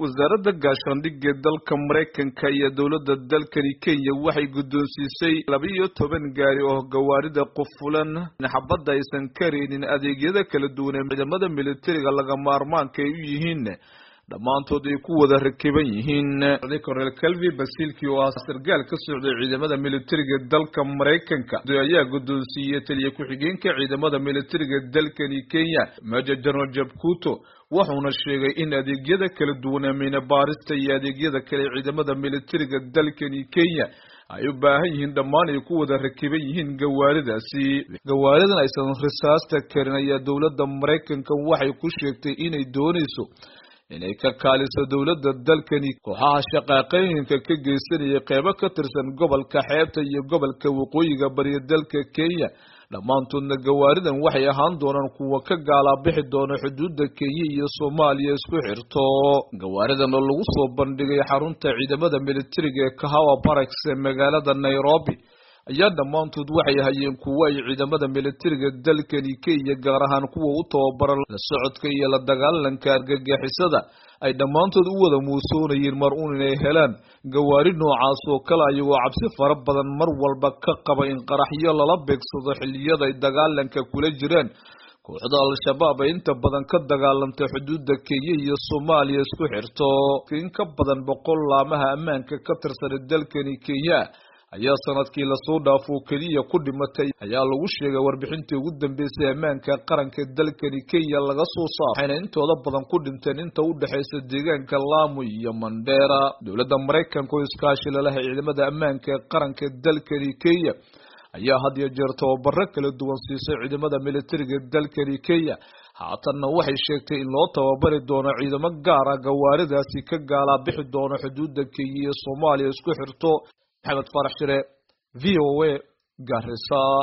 wasaaradda gaashaandhigga dalka Mareykanka iyo dowladda dalkani Kenya waxay guddoonsiisay 12 gaari oo gawaarida qufulan xabadda aysan kareenin adeegyada kala duwan ee ciidamada militariga laga maarmaanka u yihiin dhamaantood ay ku wada rakiban yihiin Colonel Calvi Basilki oo ah sargaal ka socday ciidamada militariga dalka Mareykanka ayaa guddoonsiiyay taliye ku-xigeenka ciidamada militariga dalkani Kenya Major General Jabkuto wuxuuna sheegay in adeegyada kala duwan ee baarista iyo adeegyada kale ciidamada militariga dalkani Kenya ay u baahan yihiin dhammaan ay ku wada rakiban yihiin gawaaridaasi gawaaridan aysan risaasta karin ayaa dowladda Mareykanka waxay ku sheegtay inay doonayso inay ka kaaliso dowladda dalkani kooxaha shaqaaqooyinka ka geysanaya qaybo ka tirsan gobolka xeebta iyo gobolka waqooyiga bari dalka Kenya dhamaantoodna gawaaridan waxay ahaan doonaan kuwa ka gaala bixi doona xuduudda Kenya iyo Soomaaliya isku xirto gawaaridan oo lagu soo bandhigay xarunta ciidamada militariga ee Kahawa Barracks ee magaalada Nairobi ayaa dhamaantood waxay hayeen kuwa ay ciidamada militariga dalkani Kenya gaar ahaan kuwa u tababaran la socodka iyo la dagaalanka argagixisada ay dhamaantood u wada muusoonayeen mar inay helaan gawaari noocaas oo kala ayagoo cabsi fara badan mar walba ka qaba in qaraxyo lala beegsado xilliyada ay dagaalanka kula jiraan kooxda al-shabaab ay inta badan ka dagaalantay xuduudda Kenya iyo Soomaaliya isku xirto in ka badan 100 laamaha ammaanka ka tirsan dalkani Kenya ayaa sanadkii la soo dhaafo kaliya ku dhimatay ayaa lagu sheegay warbixintii ugu dambeysay ammaanka qaranka dalkani Kenya laga soo saaray intooda badan ku dhinteen inta u dhaxaysa deegaanka Lamu iyo Mandera dowladda Mareykanka oo iskaashi la leh ciidamada ammaanka qaranka dalkani Kenya ayaa had iyo jeer tababaro kala duwan siisay ciidamada militariga dalkani Kenya haatanna waxay sheegtay in loo tababari doono ciidamo gaar ah gawaaridaasi ka gaala bixi doona xuduudda Kenya iyo Soomaaliya isku xirto Maxamed Farax Shire VOA Garissa